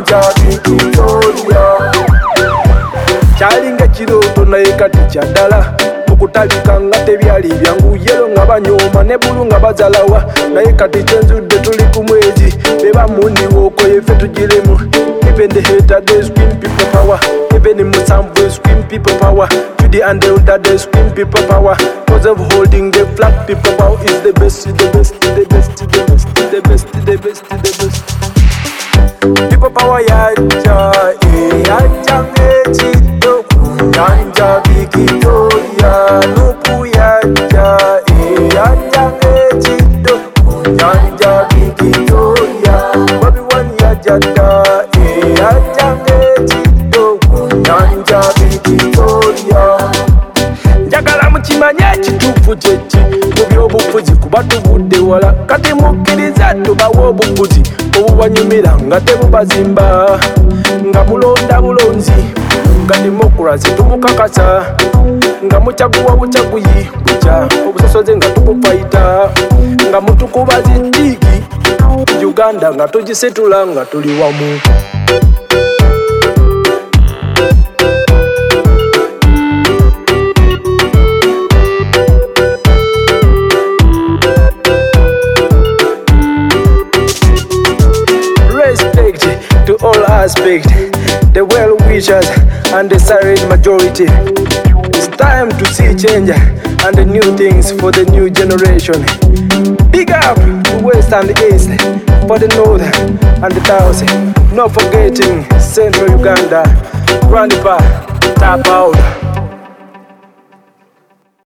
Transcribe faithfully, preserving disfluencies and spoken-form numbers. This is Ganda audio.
Nyanja Victoria. Kyalinga kirooto naye kati kyaddala okutalika nga tebyali byangu yero nga banyooma ne bulu nga bazalawa naye kati kyenzudde tuli ku mwezi beba muniwooko yeffe tugiremu. Even the hater they scream people power, even in Musambu they scream people power, Judy and the elder they scream people power, cause of holding the flag people power is the best, the best, the best, the best, the best, the best, the best. People power yaja, eh yaja mechito, Nyanja Victoria, nuku yaja, eh yaja mechito, Nyanja Victoria, everyone yaja da, eh yaja mechito, Nyanja Victoria. Njagala mukimanye ekituufu kyeki mu by'obufuzi kuba tubudde wala kati mukkiriza tubawa obufuzi obubanyumira nga tebubazimba nga mulonda bulonzi nga demokrasi tumukakasa nga mukyaguwa bukyaguyi bukya obusosoze nga tubufayita nga mutukuba ziddiigi Uganda nga tugisetula nga tuli wamu. To all aspects, the well-wishers and the silent majority. It's time to see change and the new things for the new generation. Big up to West and East, for the North and the South. Not forgetting Central Uganda, Grandpa, tap out.